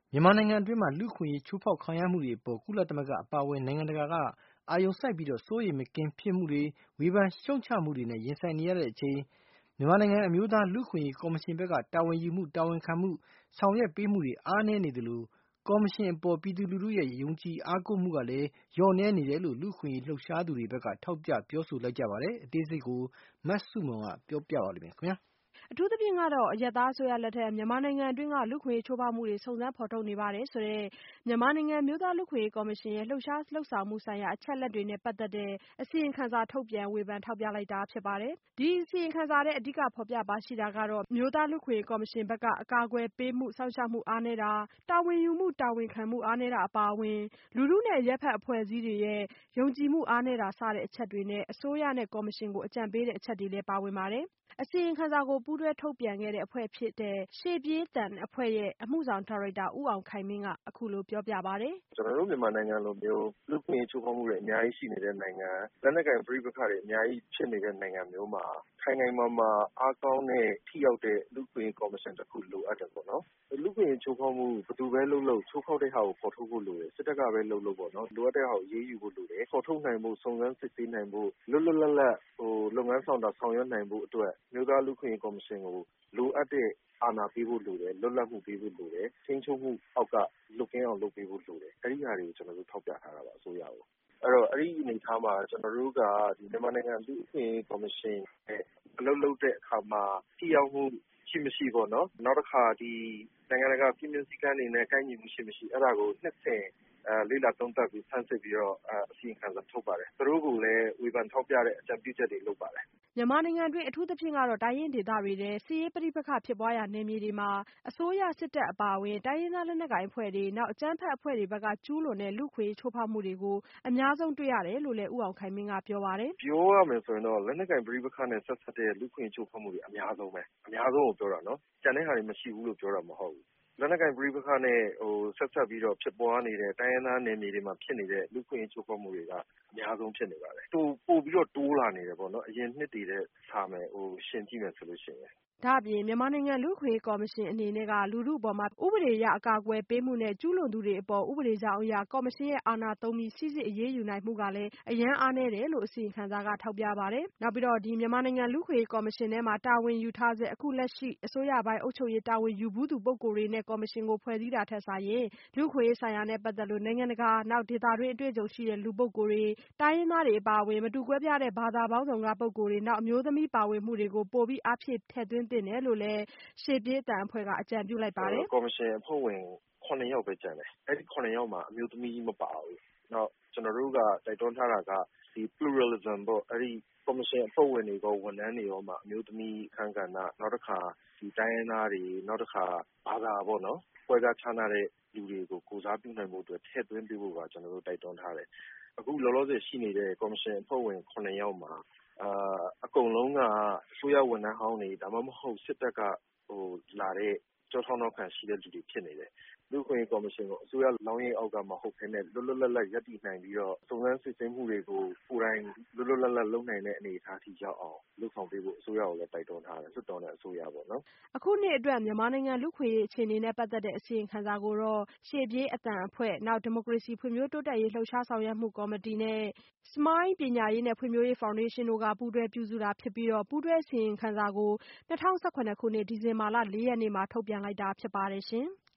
မြန်မာနိုင်ငံအတွင်းလူ့အခွင့်အရေးချိုးဖောက်ခံရမှုတွေအပေါ် ကုလသမဂ္ဂအပါအဝင် နိုင်ငံတကာက အာရုံစိုက်ပြီး စိုးရိမ်မကင်းဖြစ်မှုတွေ ဝေဖန်ရှုတ်ချမှုတွေနဲ့ ရင်ဆိုင်နေရချိန် မြန်မာနိုင်ငံ အမျိုးသားလူ့အခွင့်အရေးကော်မရှင်ဘက်က တာဝန်ယူမှု တာဝန်ခံမှု ဆောင်ရွက်ပေးမှုတွေ အားနည်းနေသလို ကော်မရှင်အပေါ် ပြည်သူလူထုရဲ့ ယုံကြည်အားကိုးမှုကလည်း လျော့နည်းနေတယ်လို့ လူ့အခွင့်အရေးလှုပ်ရှားသူတွေဘက်က ထောက်ပြပြောဆိုလိုက်ကြပါတယ်။ အသေးစိတ် မဆုမွန် ပြောပြပါမယ်။အထူးသဖြင့်ကတော့ အရပ်သားအစိုးရလက်ထက် မြန်မာနိုင်ငံအတွင်းက လူ့အခွင့်အရေးချိုးဖောက်မှုတွေ စုံစမ်းဖော်ထုတ်နေပါတယ်ဆိုတဲ့ မြန်မာနိုင်ငံအမျိုးသားလူ့အခွင့်အရေးကော်မရှင်ရဲ့ လှုပ်ရှားလုပ်ဆောင်မှုဆိုင်ရာ အချက်အလက်တွေနဲ့ပတ်သက်တဲ့ အစီရင်ခံစာထုတ်ပြန်ဝေဖန်ထောက်ပြလိုက်တာဖြစ်ပါတယ်။ ဒီအစီရင်ခံစာထဲ အဓိကဖော်ပြပါရှိတာကတော့ အမျိုးသားလူ့အခွင့်အရေးကော်မရှင်ဘက်က အကာအကွယ်ပေးမှု စောင့်ရှောက်မှုအားနည်းတာ၊ တာဝန်ယူမှု တာဝန်ခံမှုအားနည်းတာအပါအဝင် လူထုနဲ့အရပ်ဖက်အဖွဲ့အစည်းတွေရဲ့ ယုံကြည်မှုအားနည်းတာ စတဲ့အချက်တွေနဲ့ အစိုးရနဲ့ကော်မရှင်ကို အကြံပေးတဲ့အချက်တွေလည်းပါဝင်ပါတယ်။ အစီရင်ခံစာကို ပူးတွဲထုတ်ပြန်ခဲ့တဲ့အဖွဲ့ဖြစ်တဲ့ ရှေ့ပြေးသံအဖွဲ့ရဲ့ အမှုဆောင်ဒါရိုက်တာ ဦးအောင်ခိုင်မင်းက အခုလိုပြောပြပါတယ်။ “ကျနော်တို့မြန်မာနိုင်ငံလိုမျိုး လူ့အခွင့်အရေးချိုးဖောက်မှုတွေအများကြီးရှိနေတဲ့နိုင်ငံ၊ လက်နက်ကိုင်ပဋိပက္ခတွေအများကြီးဖြစ်နေတဲ့နိုင်ငံမျိုးမှာ ခိုင်ခိုင်မာမာအားကောင်းတဲ့ထိရောက်တဲ့လူ့အခွင့်အရေးကော်မရှင်တခုလိုအပ်တယ်ပေါ့နော်။ လူ့အခွင့်အရေးချိုးဖောက်မှု ဘယ်သူပဲလုပ်လုပ် ချိုးဖောက်တဲ့ဟာကိုဖော်ထုတ်ဖို့လိုတယ်။ စစ်တပ်ကပဲလုပ်လုပ်ပေါ့နော် လိုအပ်တဲ့ဟာကိုအရေးယူဖို့လိုတယ်။ ဖော်ထုတ်နိုင်ဖို့ စုံစမ်းစစ်ဆေးနိုင်ဖို့ လွတ်လွတ်လပ်လပ်လုပ်ငန်းဆောင်တာဆောင်ရွက်နိုင်ဖို့အတွက် အမျိုးသားလူ့အခွင့်အရေးကော်မရှင်ကို လိုအပ်တဲ့အာဏာပေးဖို့လိုတယ်။ လွတ်လပ်မှုပေးဖို့လိုတယ်။ ထိန်းချုပ်မှုအောက်ကလွတ်ကင်းအောင်လုပ်ပေးဖို့လိုတယ်။ အဲဒီဟာတွေကို ကျနော်တို့ထောက်ပြထားတာပါ အစိုးရကို။ အဲဒီအနေအထားမှာ ကျနော်တို့က မြန်မာနိုင်ငံလူ့အခွင့်အရေးကော်မရှင်နဲ့အလုပ်လုပ်တဲ့အခါမှာ ထိရောက်မှုရှိမရှိပေါ့နော်။ နောက်တခါနိုင်ငံတကာစည်းမျဉ်းစည်းကမ်းတွေနဲ့ ကိုက်ညီမှုရှိမရှိ အဲဒါကိုနှစ်စဉ်လေ့လာသုံးသပ်ပြီး ဆန်းစစ်ပြီးတော့ အစီရင်ခံစာထုတ်ပါတယ်။ သူတို့ကိုလည်းဝေဖန်ထောက်ပြတဲ့အကြံပြုချက်တွေလုပ်ပါတယ်။ ” မြန်မာနိုင်ငံတွင်း အထူးသဖြင့်ကတော့ တိုင်းရင်းဒေသတွေထဲ စစ်ရေးပဋိပက္ခဖြစ်ပွားရာနယ်မြေတွေမှာ အစိုးရစစ်တပ်အပါအဝင် တိုင်းရင်းသားလက်နက်ကိုင်အဖွဲ့တွေ နောက်အကြမ်းဖက်အဖွဲ့တွေဘက်က ကျူးလွန်တဲ့လူ့အခွင့်အရေးချိုးဖောက်မှုတွေကို အများဆုံးတွေ့ရတယ်လို့လည်း ဦးအောင်ခိုင်မင်းကပြောပါတယ်။ “ပြောရမယ်ဆိုရင်တော့ လက်နက်ကိုင်ပဋိပက္ခနဲ့ ဆက်စပ်တဲ့လူ့အခွင့်အရေးချိုးဖောက်မှုတွေအများဆုံးပဲ။ အများဆုံးကိုပြောတာနော်။ ကျန်တဲ့ဟာတွေမရှိဘူးလို့ပြောတာမဟုတ်ဘူး။ လက်နက်ကိုင်ပဋိပက္ခနဲ့ဆက်စပ်ပြီးတော့ဖြစ်ပွားနေတဲ့ တိုင်းရင်းသားနယ်မြေတွေမှာဖြစ်နေတဲ့ လူ့အခွင့်အရေးချိုးဖောက်မှုတွေက အများဆုံးဖြစ်နေပါတယ်။ ပိုပြီးတော့တိုးလာနေတယ်ပေါ့နော်။ အရင်နှစ်တွေထက်စာရင် ယှဉ်ကြည့်မယ်ဆိုရင်။ ” ဒါ့အပြင် မြန်မာနိုင်ငံလူ့အခွင့်အရေးကော်မရှင်အနေနဲ့က လူထုအပေါ် ဥပဒေအရအကာအကွယ်ပေးမှုနဲ့ ကျူးလွန်သူတွေအပေါ် ဥပဒေကြောင်းအရ ကော်မရှင်ရဲ့အာဏာသုံးပြီး စိစစ်အရေးယူနိုင်မှုကလည်း အရမ်းအားနည်းတယ်လို့ အစီရင်ခံစာကထောက်ပြပါတယ်။ နောက်ပြီးတော့ မြန်မာနိုင်ငံလူ့အခွင့်အရေးကော်မရှင်ထဲမှာ တာဝန်ယူထားဆဲ အခုလက်ရှိအစိုးရပိုင်းအုပ်ချုပ်ရေးတာဝန်ယူဖူးသူပုဂ္ဂိုလ်တွေနဲ့ ကော်မရှင်ကိုဖွဲ့စည်းတာထက်စာရင် လူ့အခွင့်အရေးဆိုင်ရာနဲ့ပတ်သက်လို့ နိုင်ငံတကာနောက်ဒေသတွင်းအတွေ့အကြုံရှိတဲ့လူပုဂ္ဂိုလ်တွေ၊ တိုင်းရင်းသားတွေအပါအဝင် မတူကွဲပြားတဲ့ဘာသာပေါင်းစုံကပုဂ္ဂိုလ်တွေ၊ နောက်အမျိုးသမီးပါဝင်မှုတွေကို ပိုပြီးအားဖြည့်ထည့်သွင်းသင့်တယ်လို့လည်း ရှေ့ပြေးသံအဖွဲ့ကအကြံပြုလိုက်ပါတယ်။ “ကော်မရှင်အဖွဲ့ဝင် ၇ ယောက်ပဲကျန်တယ်။ အဲဒီ ၇ ယောက်မှာ အမျိုးသမီးမပါဘူး။ နောက်ကျနော်တို့ကတိုက်တွန်းထားတာက Pluralism ပေါ့ အဲဒီကော်မရှင်အဖွဲ့ဝင်တွေရော ဝန်ထမ်းတွေရောမှာ အမျိုးသမီးအခန်းကဏ္ဍ နောက်တခါတိုင်းရင်းသားတွေ နောက်တခါဘာသာပေါ့နော် ကွဲပြားခြားနားတဲ့လူတွေကိုကိုယ်စားပြုနိုင်ဖို့အတွက် ထည့်သွင်းပေးဖို့ပါ ကျနော်တို့တိုက်တွန်းထားတယ်။ အခုလောလောဆယ်ရှိနေတဲ့ကော်မရှင်အဖွဲ့ဝင် ၇ ယောက်မှာ အကုန်လုံးကအစိုးရဝန်ထမ်းဟောင်းတွေ ဒါမှမဟုတ် စစ်တပ်ကလာတဲ့ကျောထောက်နောက်ခံရှိတဲ့လူတွေဖြစ်နေတယ်။ လူ့အခွင့်အရေးကော်မရှင်ကိုအစိုးရလောင်းရိပ်အောက်ကမဟုတ်ဘဲနဲ့ လွတ်လွတ်လပ်လပ်ရပ်တည်နိုင်ပြီးတော့ စုံစမ်းစစ်ဆေးမှုတွေကို ကိုယ်တိုင်လွတ်လွတ်လပ်လပ်လုပ်နိုင်တဲ့အနေအထားအထိရောက်အောင်လုပ်ဆောင်ပေးဖို့ အစိုးရကိုလည်းတိုက်တွန်းထားတယ်။ လွှတ်တော်နဲ့အစိုးရပေါ့နော်။ ” အခုနှစ်အတွက် မြန်မာနိုင်ငံလူ့အခွင့်အရေးအခြေအနေနဲ့ပတ်သက်တဲ့အစီရင်ခံစာကိုတော့ ရှေ့ပြေးအသံအဖွဲ့၊ နောက်ဒီမိုကရေစီဖွံ့ဖြိုးတိုးတက်ရေးလှုပ်ရှားဆောင်ရွက်မှုကော်မတီနဲ့ Smile ပညာရေးနဲ့ဖွံ့ဖြိုးရေးဖောင်ဒေးရှင်းတို့က ပူးတွဲပြုစုတာဖြစ်ပြီး ပူးတွဲအစီရင်ခံစာကို 2018 ခုနှစ် ဒီဇင်ဘာလ 4 ရက်နေ့မှာထုတ်ပြန်လိုက်တာဖြစ်ပါတယ်ရှင်။